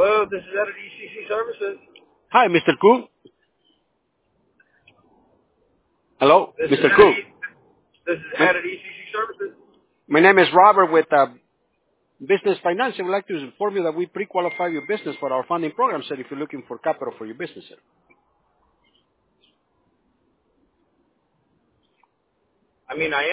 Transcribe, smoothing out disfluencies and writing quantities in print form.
Hello, this is Ed at ECC Services. Hi, Mr. Ku. Hello, This Mr. is Ku. This is Ed at ECC Services. My name is Robert with Business Finance. I would like to inform you that we pre-qualify your business for our funding program, sir, if you're looking for capital for your business, sir. I mean, I